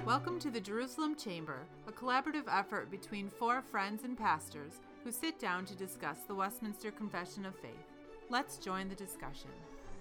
Welcome to the Jerusalem Chamber, a collaborative effort between four friends and pastors who sit down to discuss the Westminster Confession of Faith. Let's join the discussion.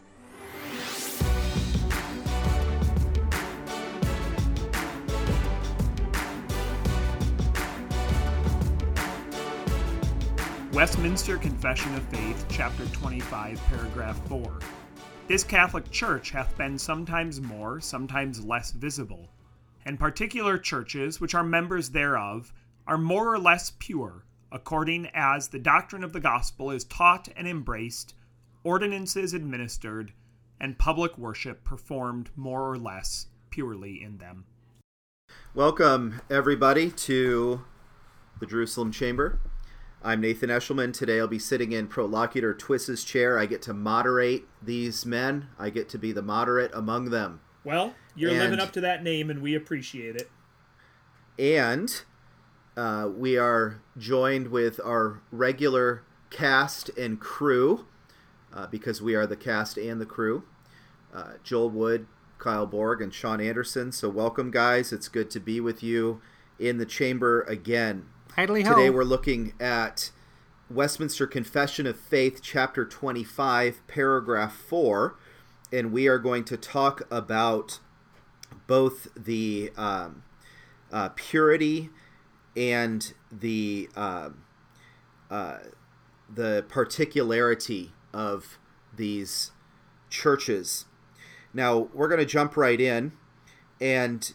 Westminster Confession of Faith, Chapter 25, Paragraph 4. This Catholic Church hath been sometimes more, sometimes less visible, and particular churches, which are members thereof, are more or less pure, according as the doctrine of the gospel is taught and embraced, ordinances administered, and public worship performed more or less purely in them. Welcome, everybody, to the Jerusalem Chamber. I'm Nathan Eshelman. Today I'll be sitting in Prolocutor Twiss's chair. I get to moderate these men. I get to be the moderate among them. Well, you're living up to that name, and we appreciate it. And we are joined with our regular cast and crew, because we are the cast and the crew, Joel Wood, Kyle Borg, and Sean Anderson. So welcome, guys. It's good to be with you in the chamber again. Today we're looking at Westminster Confession of Faith, Chapter 25, Paragraph 4, and we are going to talk about both the purity and the particularity of these churches. Now, we're going to jump right in, and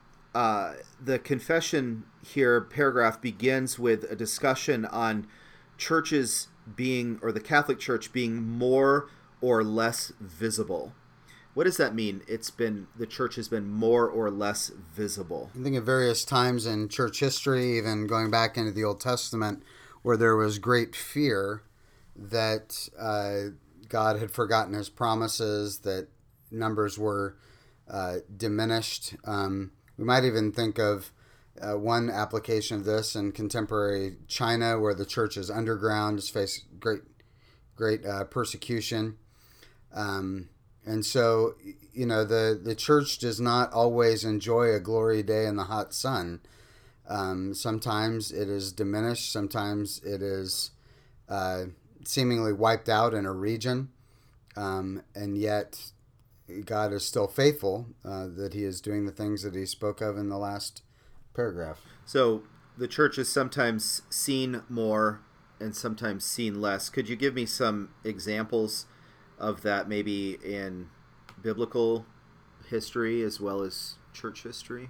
the confession here, paragraph, begins with a discussion on churches being, or the Catholic Church being more or less visible. What does that mean? The church has been more or less visible. I think of various times in church history, even going back into the Old Testament, where there was great fear that God had forgotten his promises, that numbers were diminished. We might even think of one application of this in contemporary China, where the church is underground, has faced great persecution. And so, the church does not always enjoy a glory day in the hot sun. Sometimes it is diminished. Sometimes it is seemingly wiped out in a region. And yet God is still faithful, that he is doing the things that he spoke of in the last paragraph. So the church is sometimes seen more and sometimes seen less. Could you give me some examples of that, maybe in biblical history as well as church history?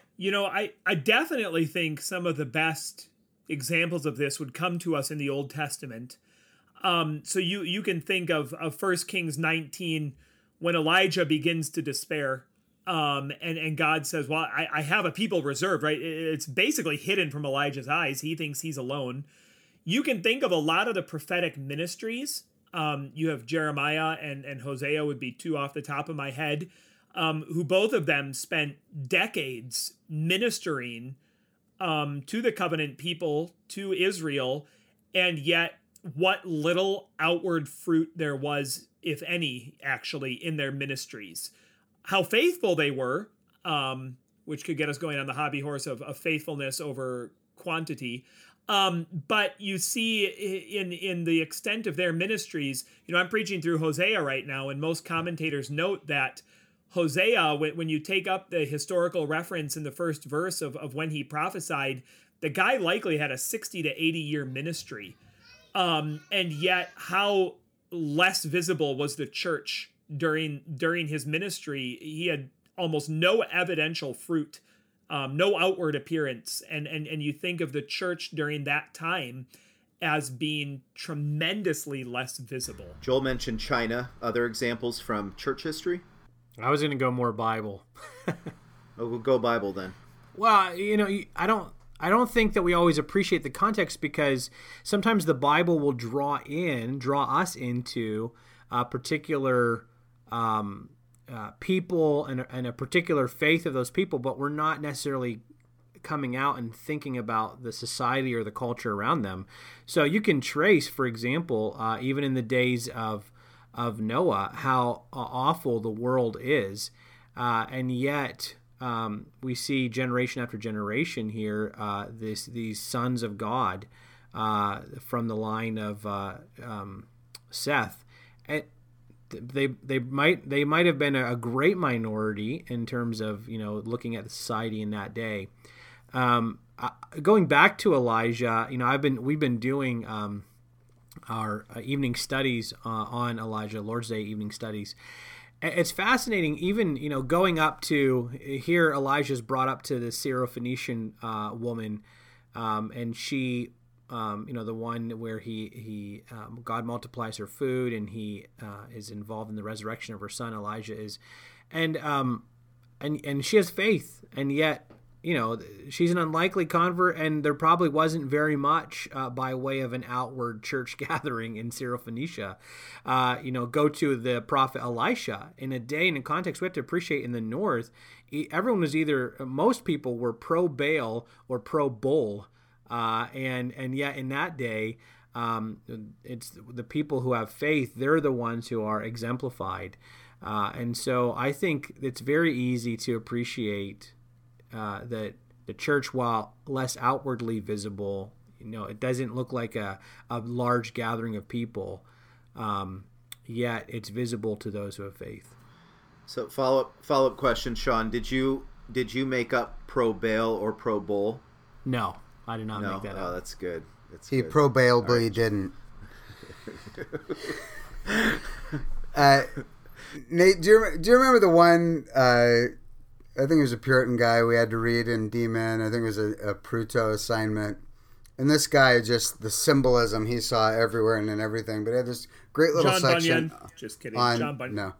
I definitely think some of the best examples of this would come to us in the Old Testament. So you can think of 1 Kings 19, when Elijah begins to despair, and God says, well, I have a people reserved, right? It's basically hidden from Elijah's eyes. He thinks he's alone. You can think of a lot of the prophetic ministries. You have Jeremiah and Hosea would be two off the top of my head, who both of them spent decades ministering to the covenant people, to Israel, and yet what little outward fruit there was, if any, actually, in their ministries. How faithful they were, which could get us going on the hobby horse of faithfulness over quantity. But you see in the extent of their ministries, I'm preaching through Hosea right now, and most commentators note that Hosea, when you take up the historical reference in the first verse of when he prophesied, the guy likely had a 60 to 80 year ministry. And yet how less visible was the church during his ministry. He had almost no evidential fruit, no outward appearance. And you think of the church during that time as being tremendously less visible. Joel mentioned China. Other examples from church history? I was going to go more Bible. Oh, we'll go Bible then. Well, I don't think that we always appreciate the context, because sometimes the Bible will draw us into a particular people and a particular faith of those people, but we're not necessarily coming out and thinking about the society or the culture around them. So you can trace, for example, even in the days of Noah, how awful the world is, and yet we see generation after generation here, these sons of God from the line of Seth, and they might have been a great minority in terms of looking at the society in that day. Going back to Elijah, we've been doing our evening studies on Elijah, Lord's Day evening studies. It's fascinating, even going up to here. Elijah's brought up to the Syrophoenician woman, and she, the one where he God multiplies her food, and he is involved in the resurrection of her son. Elijah is, and she has faith, and yet she's an unlikely convert, and there probably wasn't very much by way of an outward church gathering in Syrophoenicia. Go to the prophet Elisha. In a day and in context, we have to appreciate in the north, everyone was most people were pro-Baal or pro-Bull, and yet in that day, it's the people who have faith, they're the ones who are exemplified. And so I think it's very easy to appreciate that the church, while less outwardly visible, it doesn't look like a large gathering of people, yet it's visible to those who have faith. So follow-up question, Sean, did you make up pro-Baal or pro-Bull? No, I did not make that up. Oh, that's good. He pro-Baal, but he didn't. Nate, do you remember the one? I think it was a Puritan guy we had to read in D-Men. I think it was a Pruto assignment. And this guy, just the symbolism he saw everywhere and in everything. But he had this great little John section. Bunyan. Just kidding. John Bunyan. No.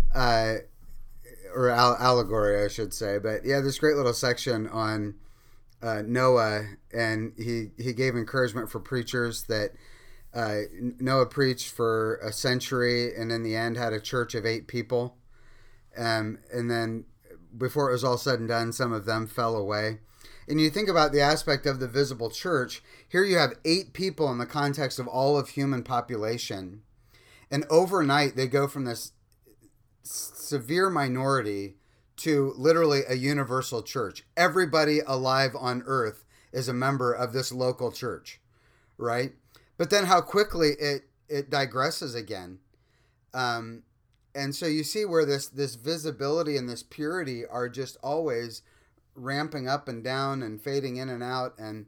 Or allegory, I should say. But yeah, this great little section on Noah. And he gave encouragement for preachers that Noah preached for a century and in the end had a church of 8 people. And then before it was all said and done, some of them fell away. And you think about the aspect of the visible church. Here you have 8 people in the context of all of human population. And overnight, they go from this severe minority to literally a universal church. Everybody alive on earth is a member of this local church, right? But then how quickly it digresses again. And so you see where this visibility and this purity are just always ramping up and down and fading in and out. And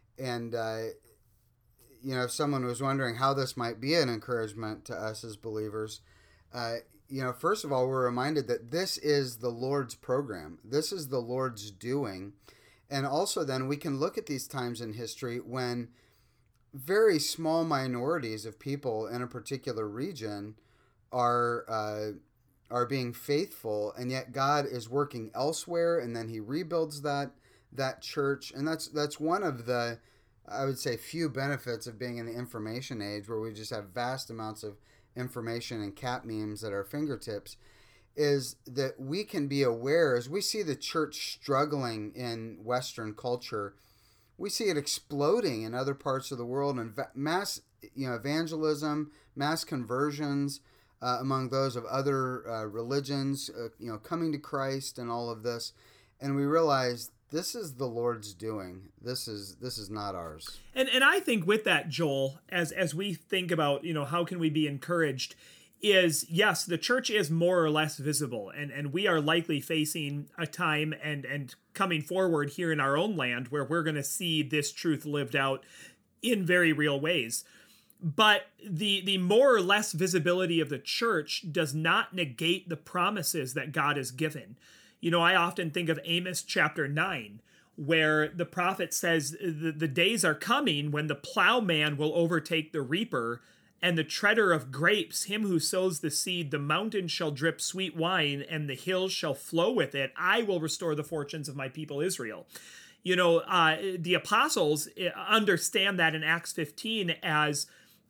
if someone was wondering how this might be an encouragement to us as believers, first of all, we're reminded that this is the Lord's program. This is the Lord's doing. And also then we can look at these times in history when very small minorities of people in a particular region are being faithful, and yet God is working elsewhere, and then He rebuilds that church, and that's one of the, I would say, few benefits of being in the information age, where we just have vast amounts of information and cat memes at our fingertips, is that we can be aware as we see the church struggling in Western culture. We see it exploding in other parts of the world, and mass evangelism, mass conversions. Among those of other religions, coming to Christ and all of this, and we realize this is the Lord's doing. This is not ours. And I think with that, Joel, as we think about how can we be encouraged, is yes, the church is more or less visible, and we are likely facing a time and coming forward here in our own land where we're going to see this truth lived out in very real ways. But the more or less visibility of the church does not negate the promises that God has given. I often think of Amos chapter 9, where the prophet says the days are coming when the plowman will overtake the reaper, and the treader of grapes, him who sows the seed. The mountains shall drip sweet wine, and the hills shall flow with it. I will restore the fortunes of my people Israel. The apostles understand that in Acts 15 as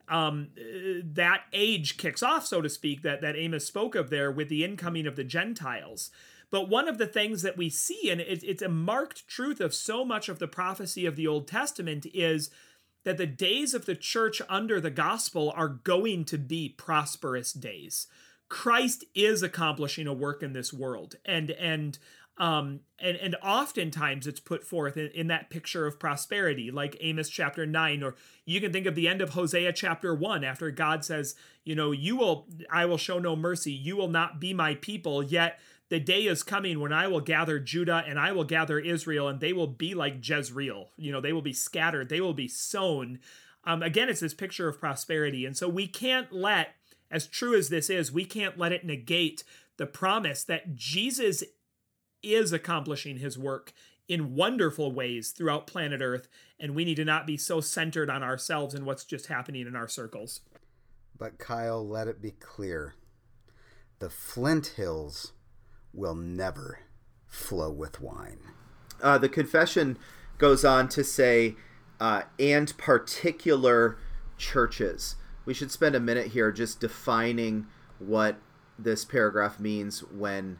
that age kicks off, so to speak, that Amos spoke of there with the incoming of the Gentiles. But one of the things that we see, and it's a marked truth of so much of the prophecy of the Old Testament, is that the days of the church under the gospel are going to be prosperous days. Christ is accomplishing a work in this world. And And oftentimes it's put forth in that picture of prosperity, like Amos chapter 9, or you can think of the end of Hosea chapter 1, after God says, I will show no mercy. You will not be my people, yet the day is coming when I will gather Judah and I will gather Israel, and they will be like Jezreel. They will be scattered. They will be sown. Again, it's this picture of prosperity. And so we can't let, as true as this is, we can't let it negate the promise that Jesus is accomplishing his work in wonderful ways throughout planet Earth, and we need to not be so centered on ourselves and what's just happening in our circles. But Kyle, let it be clear, the Flint Hills will never flow with wine. The confession goes on to say, and particular churches. We should spend a minute here just defining what this paragraph means when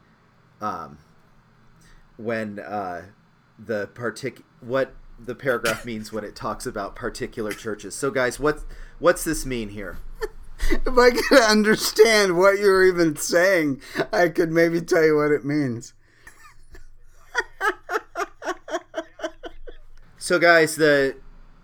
what the paragraph means when it talks about particular churches. So guys, what's this mean here? If I could understand what you were even saying, I could maybe tell you what it means. So guys, the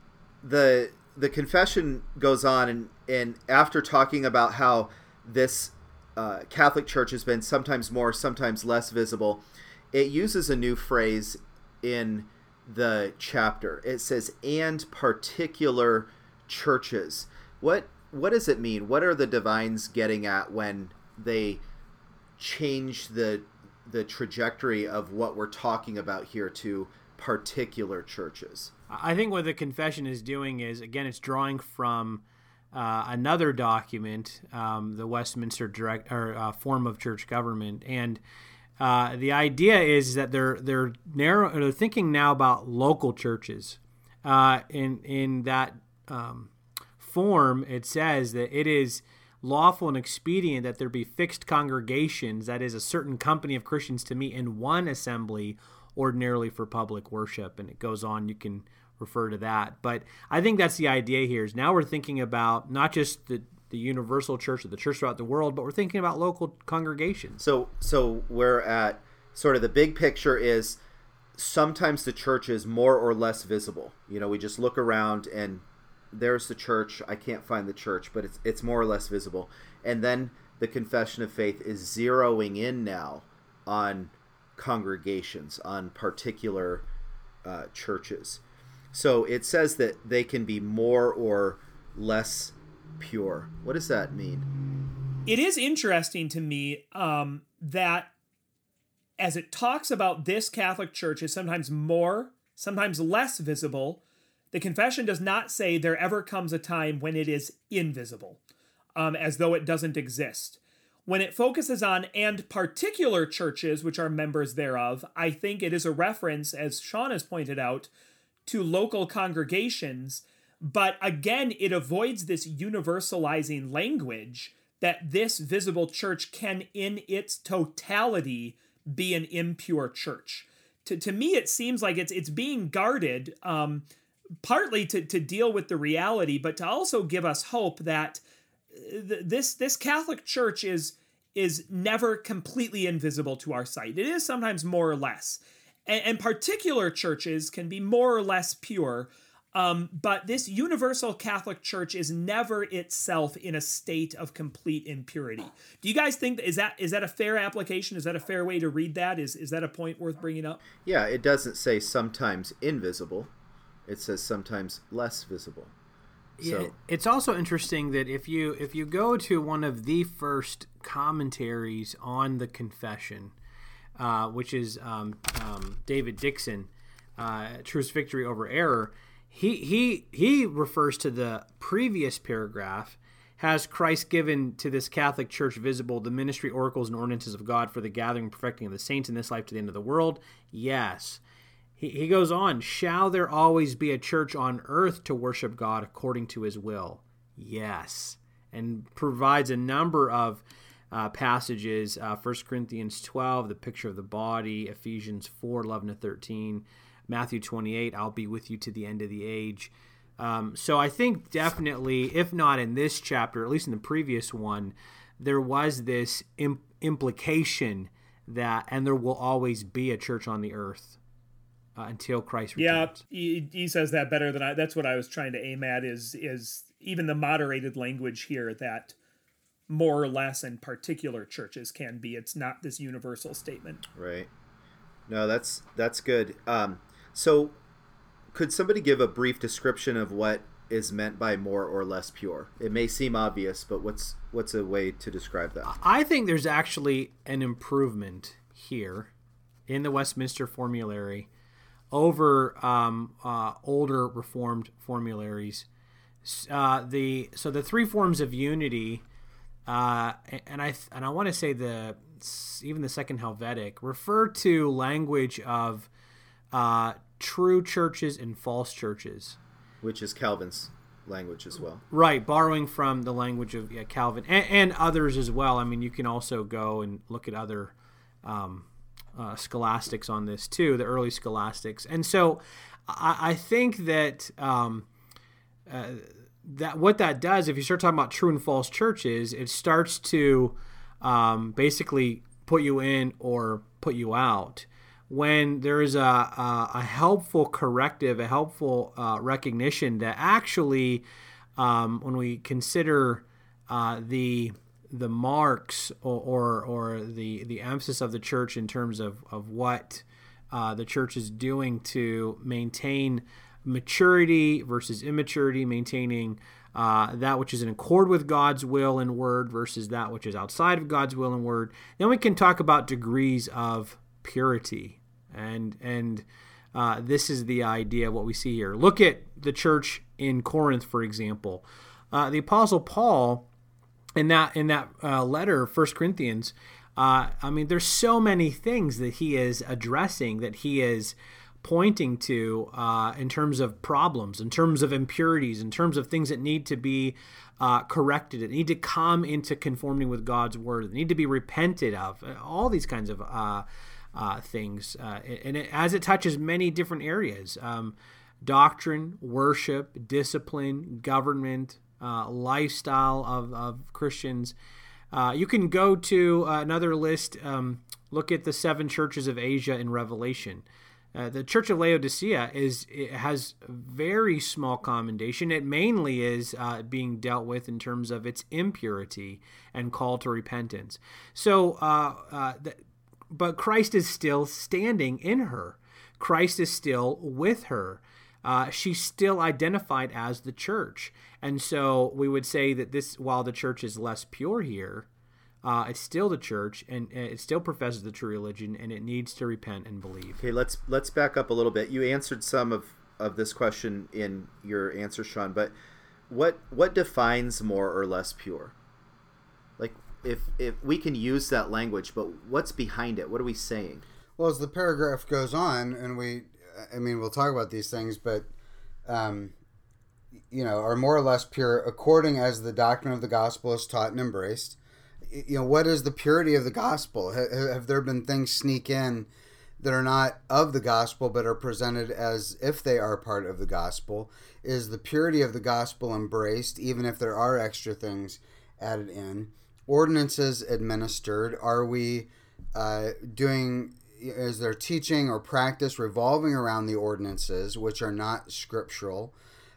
confession goes on, and after talking about how this Catholic Church has been sometimes more, sometimes less visible, it uses a new phrase in the chapter. It says, and particular churches. What does it mean? What are the divines getting at when they change the trajectory of what we're talking about here to particular churches? I think what the confession is doing is, again, it's drawing from another document, the Westminster Form of Church Government, and the idea is that they're thinking now about local churches. In that form, it says that it is lawful and expedient that there be fixed congregations, that is, a certain company of Christians to meet in one assembly, ordinarily for public worship. And it goes on, you can refer to that. But I think that's the idea here, is now we're thinking about not just the universal church or the church throughout the world, but we're thinking about local congregations. So we're at sort of the big picture is sometimes the church is more or less visible. We just look around and there's the church. I can't find the church, but it's more or less visible. And then the confession of faith is zeroing in now on congregations, on particular churches. So it says that they can be more or less pure. What does that mean? It is interesting to me that as it talks about this Catholic Church is sometimes more, sometimes less visible, the confession does not say there ever comes a time when it is invisible, as though it doesn't exist. When it focuses on and particular churches, which are members thereof, I think it is a reference, as Sean has pointed out, to local congregations. But again, it avoids this universalizing language that this visible church can, in its totality, be an impure church. To me, it seems like it's being guarded, partly to deal with the reality, but to also give us hope that this Catholic Church is never completely invisible to our sight. It is sometimes more or less. And particular churches can be more or less pure, but this universal Catholic Church is never itself in a state of complete impurity. Do you guys think is that a fair application? Is that a fair way to read that? Is that a point worth bringing up? Yeah, it doesn't say sometimes invisible. It says sometimes less visible. Yeah, it's also interesting that if you go to one of the first commentaries on the confession, which is David Dixon, Truth's Victory Over Error, he refers to the previous paragraph. Has Christ given to this Catholic Church visible the ministry, oracles, and ordinances of God for the gathering and perfecting of the saints in this life to the end of the world? Yes. He goes on, shall there always be a church on earth to worship God according to his will? Yes. And provides a number of passages, 1 Corinthians 12, the picture of the body, Ephesians 4, 11-13, Matthew 28, I'll be with you to the end of the age. So I think definitely, if not in this chapter, at least in the previous one, there was this implication and there will always be a church on the earth until Christ returns. Yeah, he says that better than I. That's what I was trying to aim at. Is even the moderated language here that more or less in particular churches can be. It's not this universal statement. Right. No, that's good. So could somebody give a brief description of what is meant by more or less pure? It may seem obvious, but what's a way to describe that? I think there's actually an improvement here in the Westminster Formulary over older Reformed formularies. The three forms of unity, and I want to say even the Second Helvetic refer to language of true churches and false churches, which is Calvin's language as well. Right, borrowing from the language of Calvin and others as well. I mean, you can also go and look at other scholastics on this too, the early scholastics. And so I think that that what that does, if you start talking about true and false churches, it starts to basically put you in or put you out. When there is a helpful corrective, a helpful recognition that actually, when we consider the marks or the emphasis of the church in terms of what the church is doing to maintain maturity versus immaturity, maintaining that which is in accord with God's will and word versus that which is outside of God's will and word, then we can talk about degrees of purity. And this is the idea of what we see here. Look at the church in Corinth, for example. The Apostle Paul, in that letter, 1 Corinthians, there's so many things that he is addressing, that he is pointing to in terms of problems, in terms of impurities, in terms of things that need to be corrected, that need to come into conformity with God's word, that need to be repented of, all these kinds of things, and as it touches many different areas, doctrine, worship, discipline, government, lifestyle of Christians. You can go to another list, look at the 7 churches of Asia in Revelation. The Church of Laodicea has very small commendation. It mainly is being dealt with in terms of its impurity and call to repentance. So, but Christ is still standing in her. Christ is still with her. She's still identified as the church. And so we would say that while the church is less pure here, it's still the church, and it still professes the true religion, and it needs to repent and believe. Okay, let's back up a little bit. You answered some of this question in your answer, Sean, but what defines more or less pure? Like, if we can use that language, but what's behind it? What are we saying? Well, as the paragraph goes on, and we'll talk about these things, but are more or less pure according as the doctrine of the gospel is taught and embraced. What is the purity of the gospel? Have there been things sneak in that are not of the gospel but are presented as if they are part of the gospel? Is the purity of the gospel embraced even if there are extra things added in? Ordinances administered, are we is there teaching or practice revolving around the ordinances which are not scriptural?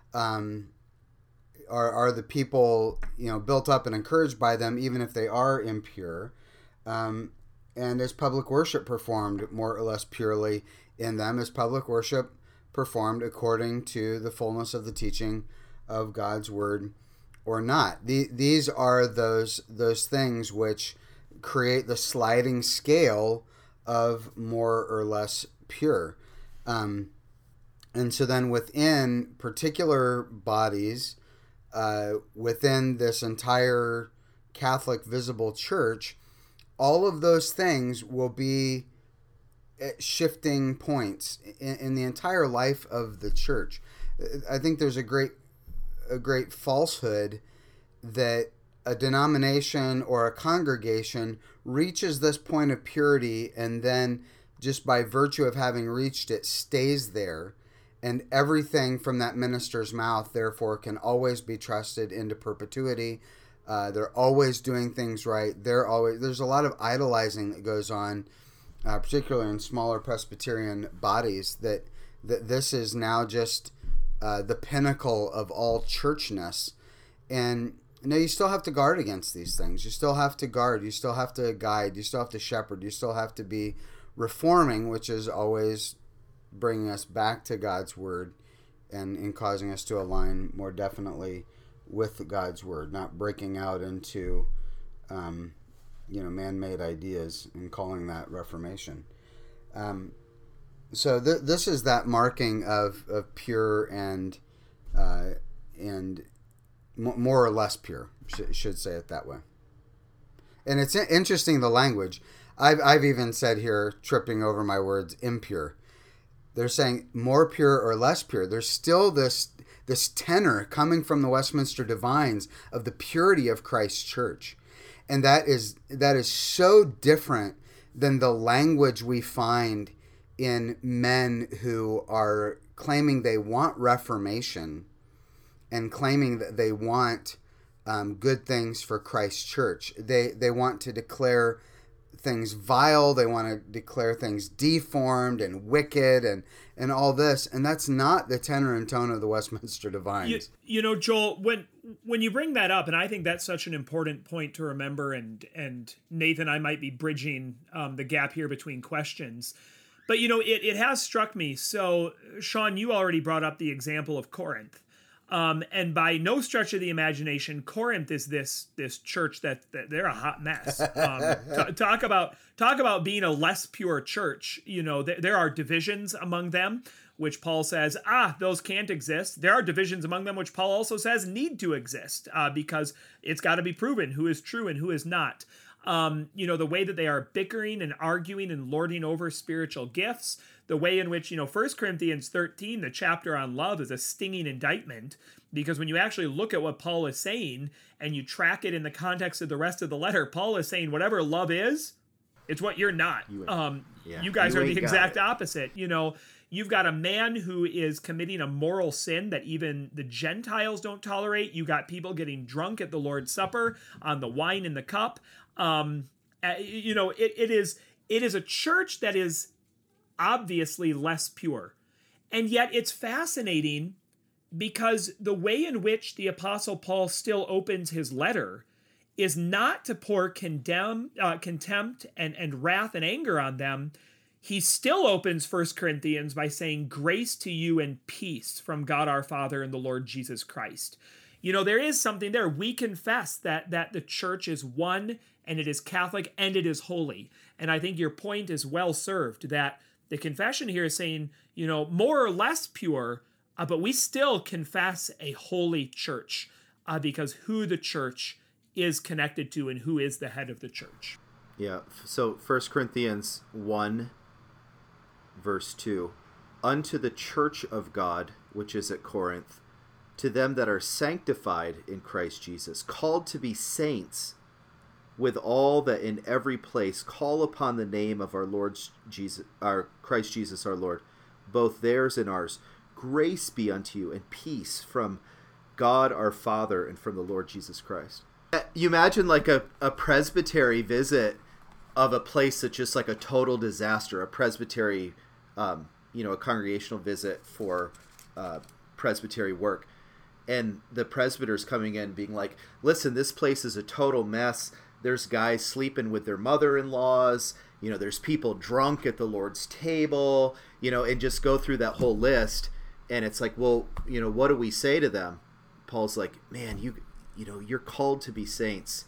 Are the people built up and encouraged by them even if they are impure? And is public worship performed more or less purely in them? Is public worship performed according to the fullness of the teaching of God's word or not? These are those things which create the sliding scale of more or less pure. And so then within particular bodies, within this entire Catholic visible church, all of those things will be shifting points in the entire life of the church. I think there's a great falsehood that a denomination or a congregation reaches this point of purity and then just by virtue of having reached it stays there, and everything from that minister's mouth therefore can always be trusted into perpetuity. They're always doing things right. There's a lot of idolizing that goes on, particularly in smaller Presbyterian bodies, that this is now just the pinnacle of all churchness. And you still have to guard against these things. You still have to guard. You still have to guide. You still have to shepherd. You still have to be reforming, which is always bringing us back to God's word and causing us to align more definitely with God's word, not breaking out into man-made ideas and calling that reformation. So this is that marking of pure and more or less pure, should say it that way. And it's interesting, the language. I've even said here, tripping over my words, impure. They're saying more pure or less pure. There's still this tenor coming from the Westminster Divines of the purity of Christ's church. And that is so different than the language we find in men who are claiming they want reformation and claiming that they want good things for Christ's church. They want to declare things vile. They want to declare things deformed and wicked and all this. And that's not the tenor and tone of the Westminster Divines. Joel, when you bring that up, and I think that's such an important point to remember, and Nathan, I might be bridging the gap here between questions. But, it has struck me. So, Sean, you already brought up the example of Corinth. And by no stretch of the imagination, Corinth is this church that they're a hot mess. Talk about being a less pure church. There are divisions among them, which Paul says, those can't exist. There are divisions among them, which Paul also says need to exist because it's got to be proven who is true and who is not. The way that they are bickering and arguing and lording over spiritual gifts, the way in which, 1 Corinthians 13, the chapter on love, is a stinging indictment, because when you actually look at what Paul is saying and you track it in the context of the rest of the letter, Paul is saying whatever love is, it's what you're not. You guys are the exact opposite. You've got a man who is committing a moral sin that even the Gentiles don't tolerate. You got people getting drunk at the Lord's Supper on the wine in the cup. It is a church that is obviously less pure. And yet it's fascinating because the way in which the Apostle Paul still opens his letter is not to pour contempt and wrath and anger on them. He still opens 1 Corinthians by saying, grace to you and peace from God our Father and the Lord Jesus Christ. There is something there. We confess that the church is one, and it is Catholic, and it is holy. And I think your point is well served, that the confession here is saying, more or less pure, but we still confess a holy church because who the church is connected to and who is the head of the church. Yeah, so 1 Corinthians 1, verse 2, unto the church of God, which is at Corinth, to them that are sanctified in Christ Jesus, called to be saints, with all that in every place call upon the name of our Lord Jesus, our Christ Jesus our Lord, both theirs and ours. Grace be unto you and peace from God our Father and from the Lord Jesus Christ. You imagine like a presbytery visit of a place that's just like a total disaster, a presbytery, a congregational visit for presbytery work. And the presbyters coming in being like, listen, this place is a total mess. There's guys sleeping with their mother-in-laws. There's people drunk at the Lord's table, and just go through that whole list. And it's like, well, what do we say to them? Paul's like, man, you're called to be saints.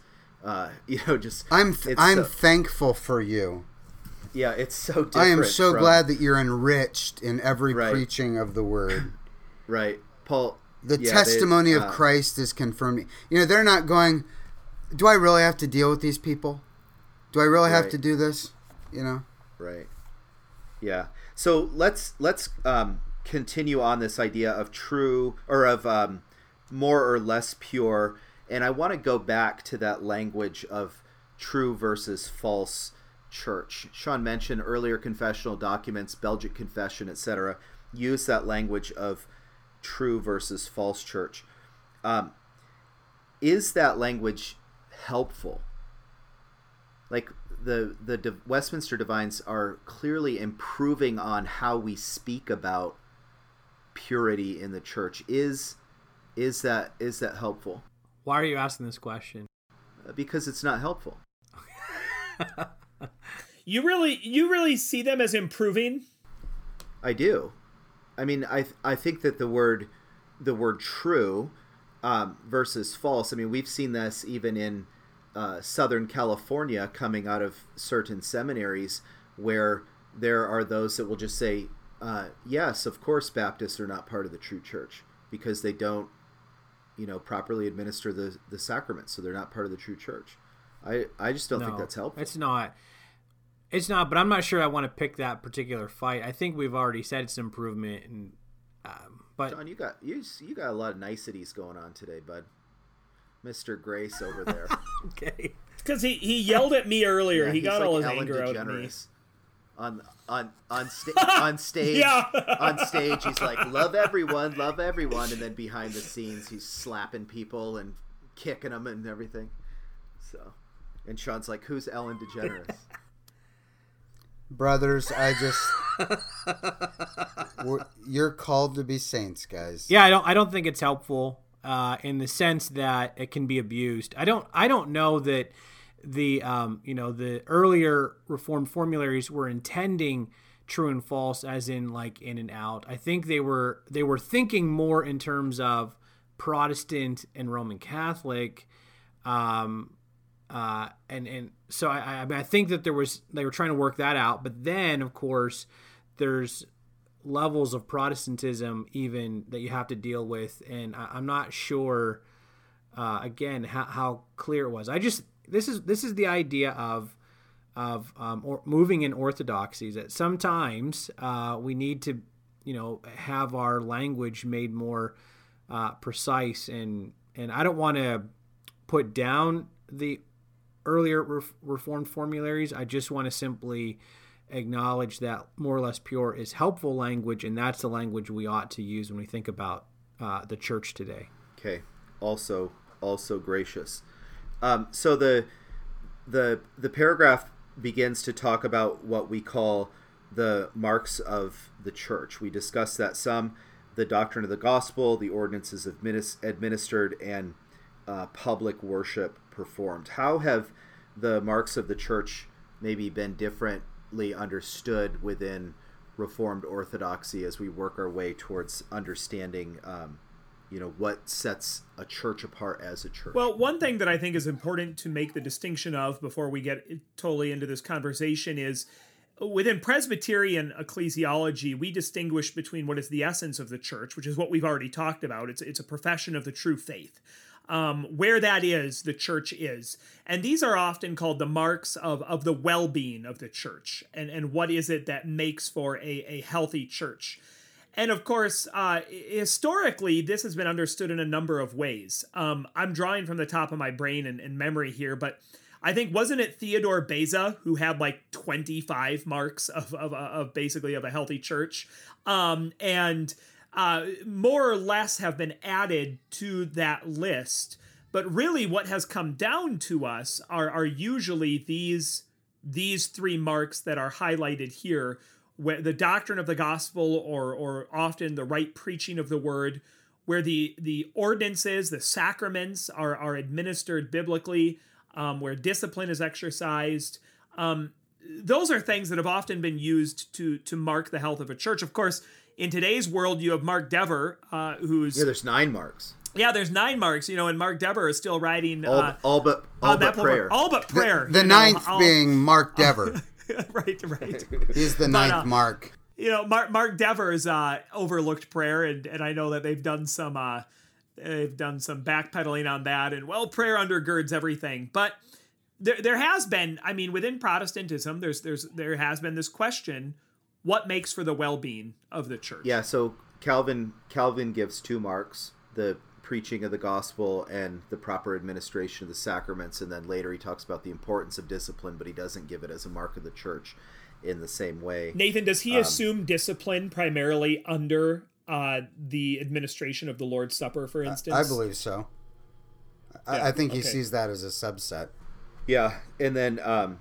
I'm thankful for you. Yeah, it's so different. I am so glad that you're enriched in every preaching of the word. Right. Paul. The testimony of Christ is confirmed. They're not going, do I really have to deal with these people? Do I really have to do this? Right. Yeah. So let's continue on this idea of true or of more or less pure. And I want to go back to that language of true versus false church. Sean mentioned earlier confessional documents, Belgic Confession, etc. use that language of true versus false church. is that language helpful? Like the Westminster Divines are clearly improving on how we speak about purity in the church. Is that helpful? Why are you asking this question? Because it's not helpful. You really see them as improving? I do. I mean, I think that the word true versus false. I mean, we've seen this even in Southern California, coming out of certain seminaries, where there are those that will just say, yes, of course, Baptists are not part of the true church because they don't, properly administer the sacraments, so they're not part of the true church. I just don't think that's helpful. It's not, but I'm not sure I want to pick that particular fight. I think we've already said it's an improvement, and but John, you got a lot of niceties going on today, bud. Mr. Grace over there. Okay, because he yelled at me earlier. Yeah, he got like all his Ellen anger out of me. On stage. Yeah. On stage, he's like, love everyone, and then behind the scenes, he's slapping people and kicking them and everything. So, and Sean's like, who's Ellen DeGeneres? Brothers, you're called to be saints, guys. Yeah, I don't think it's helpful in the sense that it can be abused. I don't know that the the earlier Reformed formularies were intending true and false as in like in and out. I think they were thinking more in terms of Protestant and Roman Catholic. And so I think that they were trying to work that out, but then of course there's levels of Protestantism even that you have to deal with, and I'm not sure again how clear it was. This is the idea of moving in orthodoxies, that sometimes we need to have our language made more precise, and I don't want to put down the earlier Reformed formularies. I just want to simply acknowledge that more or less pure is helpful language, and that's the language we ought to use when we think about the church today. Okay. Also gracious. So the paragraph begins to talk about what we call the marks of the church. We discussed that some: the doctrine of the gospel, the ordinances administered, and public worship performed. How have the marks of the church maybe been differently understood within Reformed Orthodoxy as we work our way towards understanding what sets a church apart as a church? Well, one thing that I think is important to make the distinction of before we get totally into this conversation is within Presbyterian ecclesiology, we distinguish between what is the essence of the church, which is what we've already talked about. It's a profession of the true faith. Where that is, the church is. And these are often called the marks of the well-being of the church. And what is it that makes for a healthy church? And of course, historically, this has been understood in a number of ways. I'm drawing from the top of my brain and memory here, but I think, wasn't it Theodore Beza who had like 25 marks of basically of a healthy church? More or less have been added to that list. But really what has come down to us are usually these three marks that are highlighted here, where the doctrine of the gospel or often the right preaching of the word, where the ordinances, the sacraments are administered biblically, where discipline is exercised. Those are things that have often been used to mark the health of a church. Of course, in today's world, you have Mark Dever, who's... Yeah, there's 9 marks. Yeah, there's 9 marks, and Mark Dever is still writing... all but prayer. All but prayer. The ninth being Mark Dever. Right. He's the ninth Mark. Mark Dever's overlooked prayer, and I know that they've done some backpedaling on that, and prayer undergirds everything. But there has been, within Protestantism, there has been this question: what makes for the well-being of the church? Yeah, so Calvin gives 2 marks: the preaching of the gospel and the proper administration of the sacraments, and then later he talks about the importance of discipline, but he doesn't give it as a mark of the church in the same way. Nathan, does he assume discipline primarily under the administration of the Lord's Supper, for instance? I believe so. I think he okay. sees that as a subset. Yeah, and then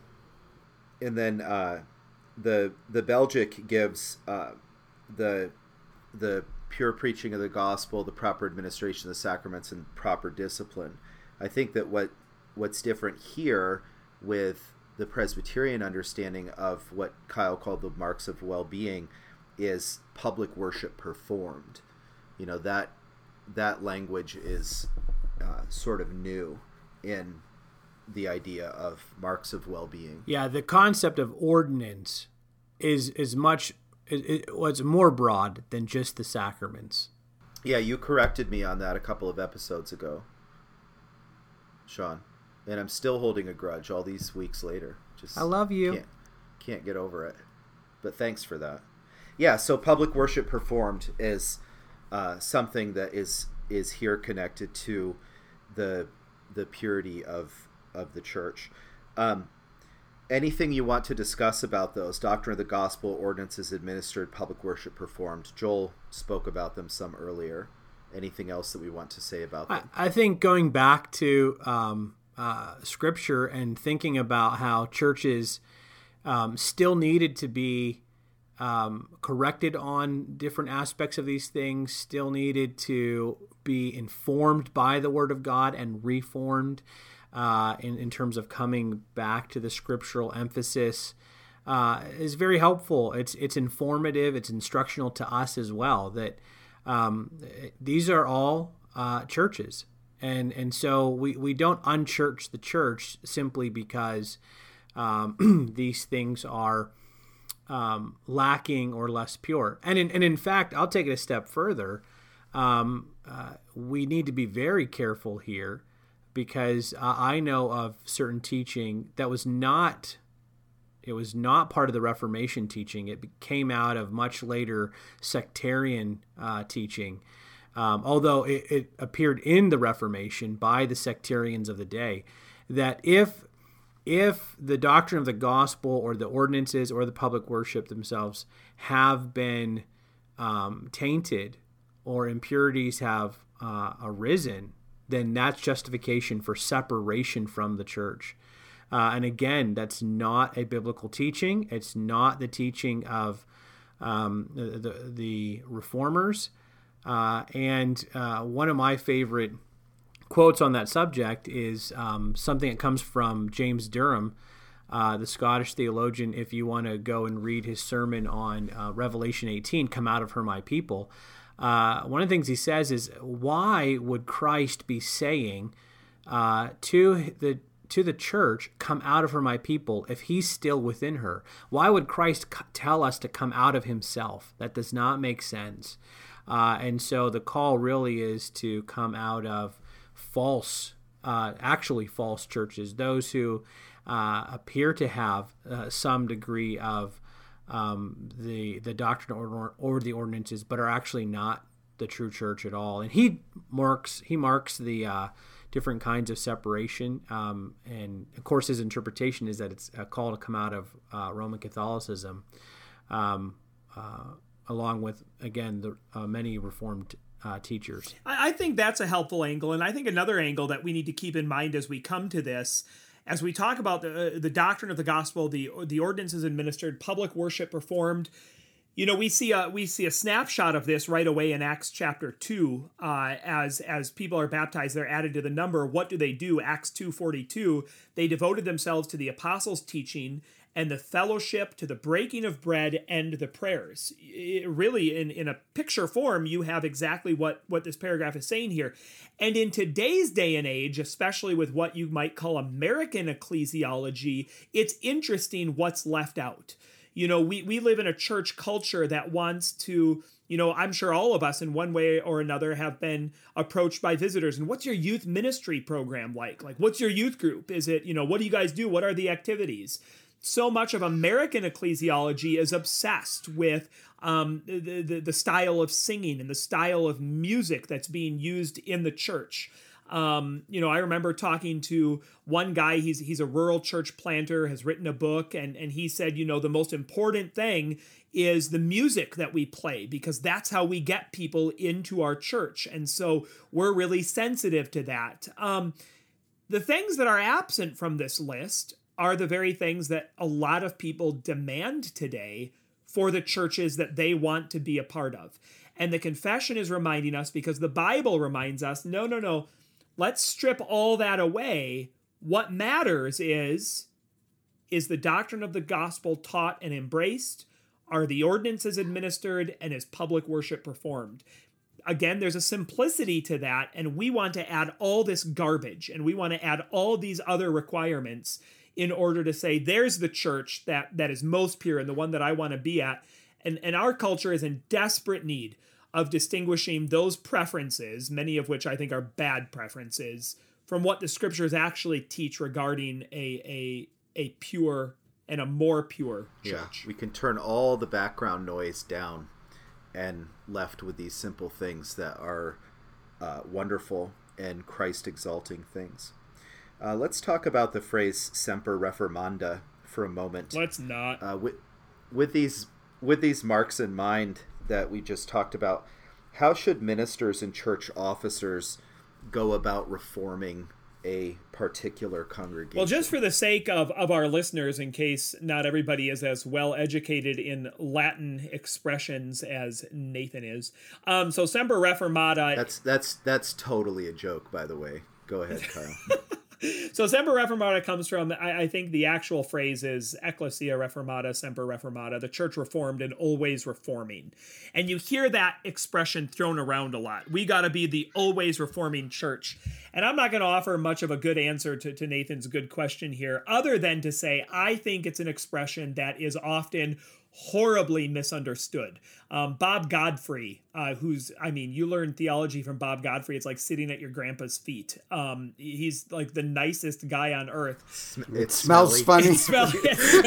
the Belgic gives the pure preaching of the gospel, the proper administration of the sacraments, and proper discipline. I think that what's different here with the Presbyterian understanding of what Kyle called the marks of well-being is public worship performed. You know, that language is sort of new in the idea of marks of well-being. Yeah, the concept of ordinance is much it's more broad than just the sacraments. Yeah, you corrected me on that a couple of episodes ago, Sean, and I'm still holding a grudge all these weeks later. Just I love you. Can't get over it. But thanks for that. Yeah, so public worship performed is something that is here connected to the purity of the church. Anything you want to discuss about those? Doctrine of the gospel, ordinances administered, public worship performed. Joel spoke about them some earlier. Anything else that we want to say about them? I think going back to Scripture and thinking about how churches still needed to be corrected on different aspects of these things, still needed to be informed by the Word of God and reformed in terms of coming back to the scriptural emphasis is very helpful. It's informative. It's instructional to us as well. That these are all churches, and so we don't unchurch the church simply because these things are lacking or less pure. And in fact, I'll take it a step further. We need to be very careful here, because I know of certain teaching that was not part of the Reformation teaching. It came out of much later sectarian teaching, although it appeared in the Reformation by the sectarians of the day, that if the doctrine of the gospel or the ordinances or the public worship themselves have been tainted or impurities have arisen, then that's justification for separation from the church. And again, that's not a biblical teaching. It's not the teaching of the reformers. And one of my favorite quotes on that subject is something that comes from James Durham, the Scottish theologian. If you want to go and read his sermon on Revelation 18, "Come out of her, my people," one of the things he says is, why would Christ be saying to the church, "Come out of her, my people," if he's still within her? Why would Christ tell us to come out of himself? That does not make sense. And so the call really is to come out of actually false churches, those who appear to have some degree of the doctrine or the ordinances, but are actually not the true church at all. And he marks the different kinds of separation. And of course, his interpretation is that it's a call to come out of Roman Catholicism, along with, again, the many Reformed teachers. I think that's a helpful angle. And I think another angle that we need to keep in mind as we come to this, as we talk about the doctrine of the gospel, the ordinances administered, public worship performed, you know, we see a snapshot of this right away in Acts chapter 2. As people are baptized, they're added to the number. What do? Acts 2:42. They devoted themselves to the apostles' teaching and the fellowship, to the breaking of bread and the prayers. Really, in a picture form, you have exactly what this paragraph is saying here. And in today's day and age, especially with what you might call American ecclesiology, it's interesting what's left out. You know, we live in a church culture that wants to, you know, I'm sure all of us in one way or another have been approached by visitors. And what's your youth ministry program like? Like, what's your youth group? Is it, you know, what do you guys do? What are the activities? So much of American ecclesiology is obsessed with the style of singing and the style of music that's being used in the church. You know, I remember talking to one guy, he's a rural church planter, has written a book, and he said, you know, the most important thing is the music that we play, because that's how we get people into our church. And so we're really sensitive to that. The things that are absent from this list are the very things that a lot of people demand today for the churches that they want to be a part of. And the confession is reminding us, because the Bible reminds us, no, let's strip all that away. What matters is the doctrine of the gospel taught and embraced? Are the ordinances administered, and is public worship performed? Again, there's a simplicity to that, and we want to add all this garbage, and we want to add all these other requirements in order to say, there's the church that is most pure and the one that I want to be at. And our culture is in desperate need of distinguishing those preferences, many of which I think are bad preferences, from what the scriptures actually teach regarding a pure and a more pure church. Yeah, we can turn all the background noise down and left with these simple things that are wonderful and Christ-exalting things. Let's talk about the phrase semper reformanda for a moment. Let's not. With these marks in mind that we just talked about, how should ministers and church officers go about reforming a particular congregation? Well, just for the sake of our listeners, in case not everybody is as well educated in Latin expressions as Nathan is, so semper reformata. That's totally a joke, by the way. Go ahead, Kyle. So semper reformata comes from, I think the actual phrase is ecclesia reformata, semper reformata, the church reformed and always reforming. And you hear that expression thrown around a lot. We got to be the always reforming church. And I'm not going to offer much of a good answer to Nathan's good question here, other than to say I think it's an expression that is often horribly misunderstood. Bob Godfrey, you learn theology from Bob Godfrey. It's like sitting at your grandpa's feet. He's like the nicest guy on earth. It smells funny. Something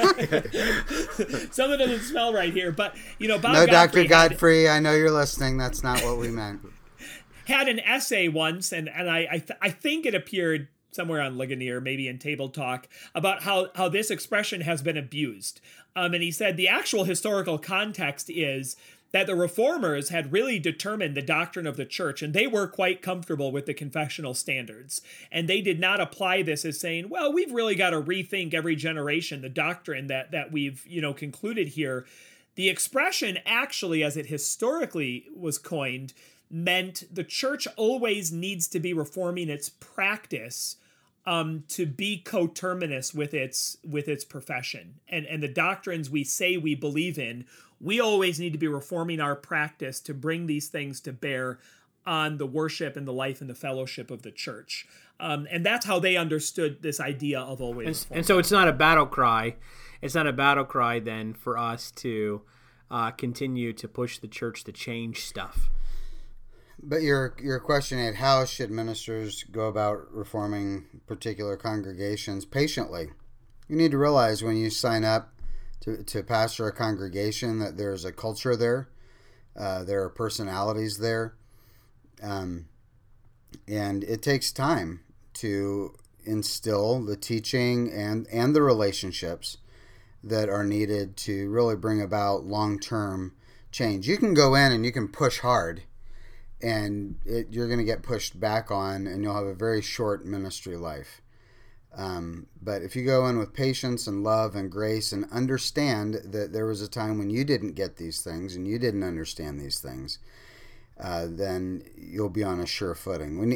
doesn't smell right here, but Bob No, Godfrey Dr. Godfrey, I know you're listening. That's not what we meant. Had an essay once, and I think it appeared somewhere on Ligonier, maybe in Table Talk, about how this expression has been abused. And he said the actual historical context is that the reformers had really determined the doctrine of the church, and they were quite comfortable with the confessional standards. And they did not apply this as saying, well, we've really got to rethink every generation the doctrine that we've concluded here. The expression actually, as it historically was coined, meant the church always needs to be reforming its practice to be coterminous with its profession. And the doctrines we say we believe in, we always need to be reforming our practice to bring these things to bear on the worship and the life and the fellowship of the church. And that's how they understood this idea of always reforming. And so it's not a battle cry. It's not a battle cry then for us to continue to push the church to change stuff. But your question at how should ministers go about reforming particular congregations patiently? You need to realize when you sign up to pastor a congregation that there's a culture there, there are personalities there, and it takes time to instill the teaching and the relationships that are needed to really bring about long-term change. You can go in and you can push hard, and you're going to get pushed back on, and you'll have a very short ministry life. But if you go in with patience and love and grace and understand that there was a time when you didn't get these things and you didn't understand these things, then you'll be on a sure footing.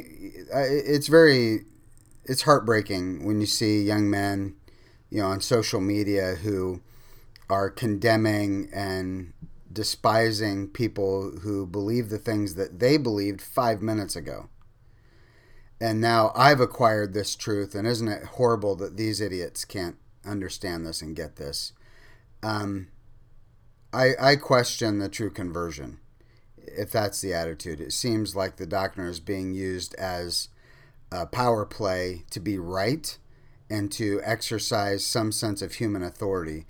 It's heartbreaking when you see young men, on social media who are condemning and despising people who believe the things that they believed 5 minutes ago. And now I've acquired this truth, and isn't it horrible that these idiots can't understand this and get this? I question the true conversion, if that's the attitude. It seems like the doctrine is being used as a power play to be right and to exercise some sense of human authority.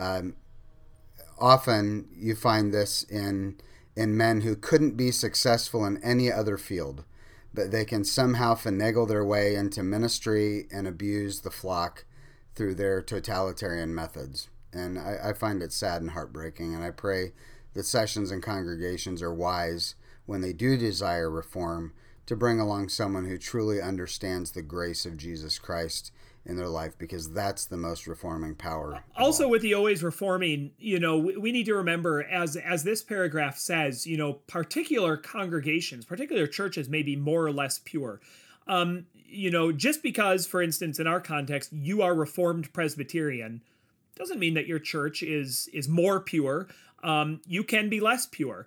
Often you find this in men who couldn't be successful in any other field, but they can somehow finagle their way into ministry and abuse the flock through their totalitarian methods. And I find it sad and heartbreaking, and I pray that sessions and congregations are wise when they do desire reform to bring along someone who truly understands the grace of Jesus Christ in their life, because that's the most reforming power. Also, with the always reforming, we need to remember, as this paragraph says, particular congregations, particular churches may be more or less pure. Just because, for instance, in our context, you are Reformed Presbyterian, doesn't mean that your church is more pure. You can be less pure.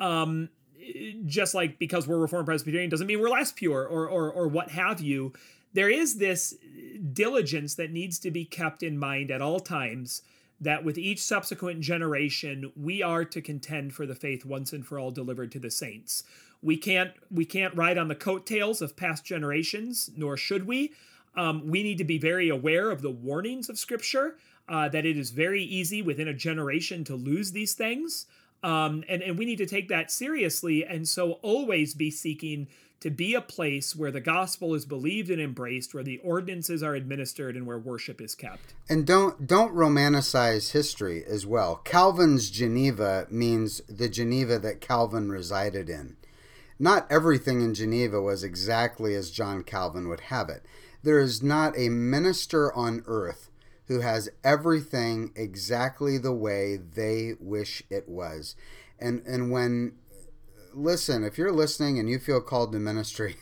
Just like because we're Reformed Presbyterian doesn't mean we're less pure or what have you. There is this diligence that needs to be kept in mind at all times, that with each subsequent generation, we are to contend for the faith once and for all delivered to the saints. We can't ride on the coattails of past generations, nor should we. We need to be very aware of the warnings of Scripture, that it is very easy within a generation to lose these things. And we need to take that seriously, and so always be seeking to be a place where the gospel is believed and embraced, where the ordinances are administered, and where worship is kept. And don't romanticize history as well. Calvin's Geneva means the Geneva that Calvin resided in. Not everything in Geneva was exactly as John Calvin would have it. There is not a minister on earth who has everything exactly the way they wish it was. And when, listen, if you're listening and you feel called to ministry,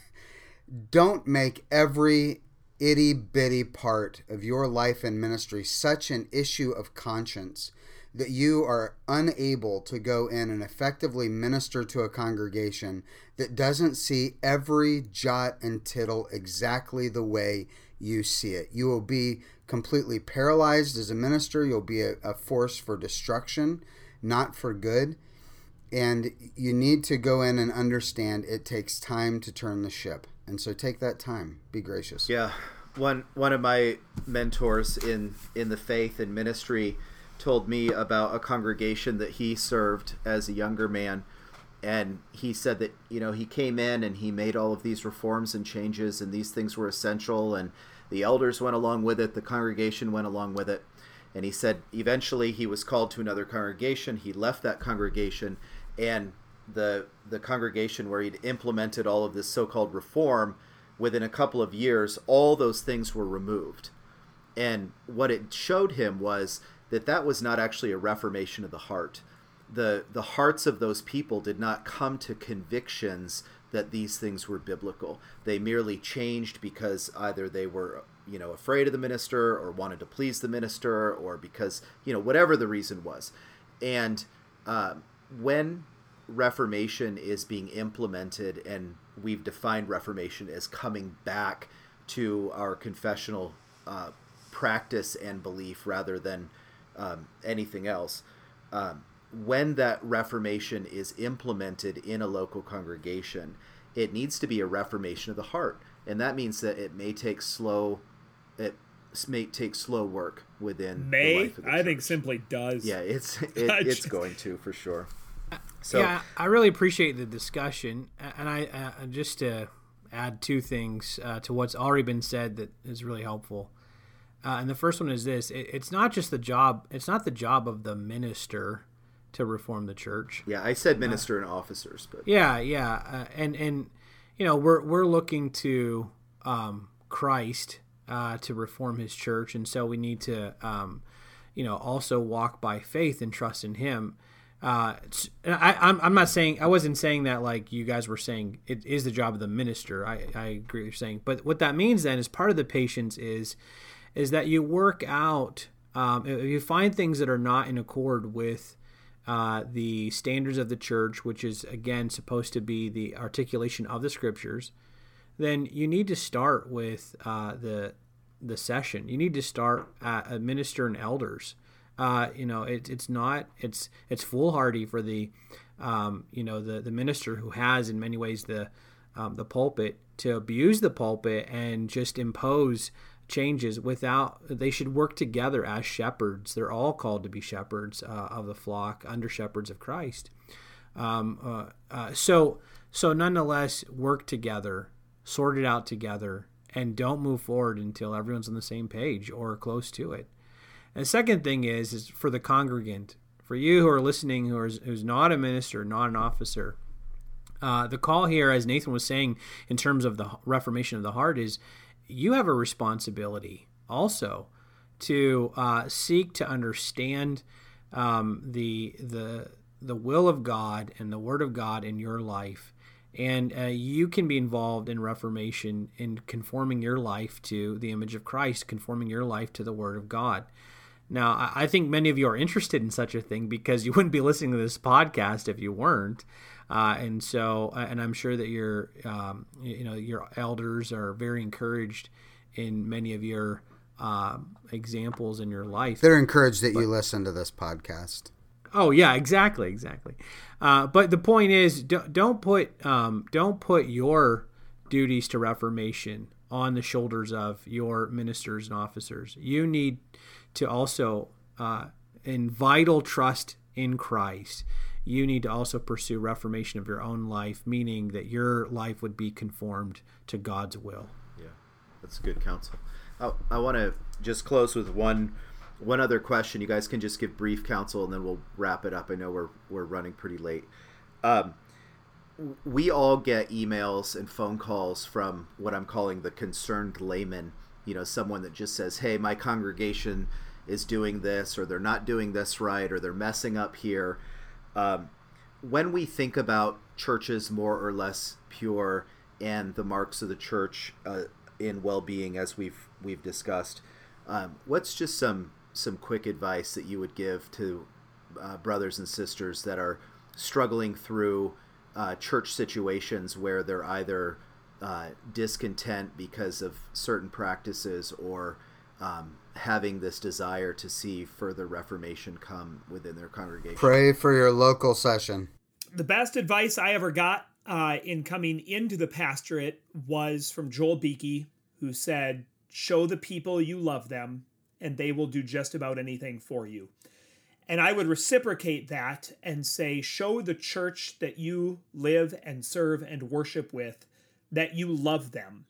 don't make every itty-bitty part of your life and ministry such an issue of conscience that you are unable to go in and effectively minister to a congregation that doesn't see every jot and tittle exactly the way you see it. You will be completely paralyzed as a minister. You'll be a force for destruction, not for good. And you need to go in and understand it takes time to turn the ship. And so take that time. Be gracious. Yeah. One of my mentors in the faith and ministry told me about a congregation that he served as a younger man. And he said that, he came in and he made all of these reforms and changes, and these things were essential, and the elders went along with it. The congregation went along with it. And he said eventually he was called to another congregation. He left that congregation, and the congregation where he'd implemented all of this so-called reform, within a couple of years, all those things were removed. And what it showed him was that was not actually a reformation of the heart. The hearts of those people did not come to convictions that these things were biblical. They merely changed because either they were, afraid of the minister, or wanted to please the minister, or because, whatever the reason was. And when Reformation is being implemented, and we've defined Reformation as coming back to our confessional practice and belief rather than anything else, when that Reformation is implemented in a local congregation, it needs to be a reformation of the heart. And that means that it may take slow work within the life of the church. I think simply does. Yeah, it's going to, for sure. So, yeah, I really appreciate the discussion, and I just to add two things to what's already been said that is really helpful. And the first one is this: it's not the job of the minister to reform the church. Yeah, I said minister and officers, but and we're looking to Christ to reform His church, and so we need to also walk by faith and trust in Him. I'm not saying, I wasn't saying that like you guys were saying it is the job of the minister. I agree with you're saying, but what that means then is part of the patience is that you work out. If you find things that are not in accord with the standards of the church, which is again supposed to be the articulation of the scriptures, then you need to start with the session. You need to start at a minister and elders. It's foolhardy for the minister who has in many ways the pulpit to abuse the pulpit and just impose changes they should work together as shepherds. They're all called to be shepherds of the flock, under shepherds of Christ. So nonetheless, work together, sort it out together, and don't move forward until everyone's on the same page or close to it. And the second thing is for the congregant, for you who are listening, who's not a minister, not an officer, The call here, as Nathan was saying, in terms of the reformation of the heart, is you have a responsibility also to seek to understand the will of God and the Word of God in your life. And you can be involved in reformation in conforming your life to the image of Christ, conforming your life to the Word of God. Now, I think many of you are interested in such a thing because you wouldn't be listening to this podcast if you weren't. And I'm sure that your elders are very encouraged in many of your examples in your life. They're encouraged that you listen to this podcast. Oh yeah, exactly. But the point is, don't put your duties to reformation on the shoulders of your ministers and officers. You need to also, in vital trust in Christ, you need to also pursue reformation of your own life, meaning that your life would be conformed to God's will. Yeah, that's good counsel. I want to just close with one other question. You guys can just give brief counsel, and then we'll wrap it up. I know we're running pretty late. We all get emails and phone calls from what I'm calling the concerned layman. Someone that just says, hey, my congregation is doing this, or they're not doing this right, or they're messing up here. When we think about churches more or less pure and the marks of the church in well-being, as we've discussed, what's just some quick advice that you would give to brothers and sisters that are struggling through church situations where they're either discontent because of certain practices or having this desire to see further reformation come within their congregation? Pray for your local session. The best advice I ever got in coming into the pastorate was from Joel Beakey, who said, show the people you love them, and they will do just about anything for you. And I would reciprocate that and say, show the church that you live and serve and worship with that you love them.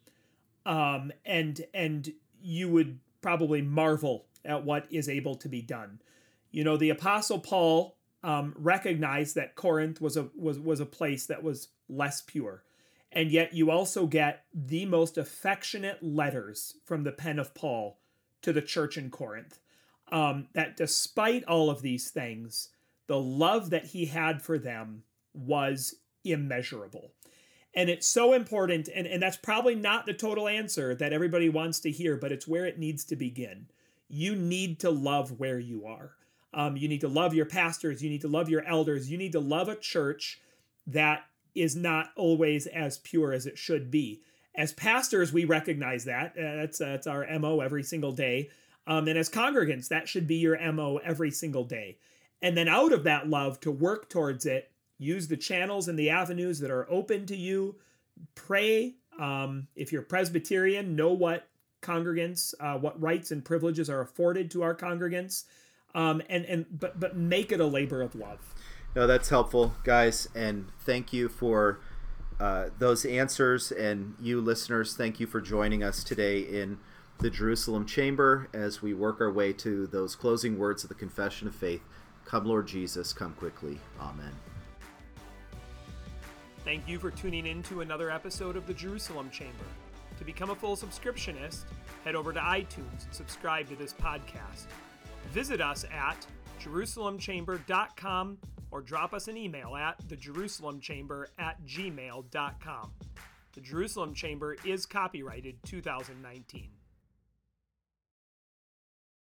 And you would probably marvel at what is able to be done. The Apostle Paul recognized that Corinth was a place that was less pure. And yet you also get the most affectionate letters from the pen of Paul to the church in Corinth. That despite all of these things, the love that he had for them was immeasurable. And it's so important, and that's probably not the total answer that everybody wants to hear, but it's where it needs to begin. You need to love where you are. You need to love your pastors. You need to love your elders. You need to love a church that is not always as pure as it should be. As pastors, we recognize that. That's our MO every single day. And as congregants, that should be your MO every single day. And then out of that love, to work towards it, use the channels and the avenues that are open to you. Pray. If you're Presbyterian, know what congregants, what rights and privileges are afforded to our congregants. But make it a labor of love. No, that's helpful, guys. And thank you for those answers. And you listeners, thank you for joining us today in the Jerusalem Chamber as we work our way to those closing words of the Confession of Faith. Come, Lord Jesus, come quickly. Amen. Thank you for tuning in to another episode of the Jerusalem Chamber. To become a full subscriptionist, head over to iTunes and subscribe to this podcast. Visit us at JerusalemChamber.com or drop us an email at thejerusalemchamber@gmail.com. The Jerusalem Chamber is copyrighted 2019.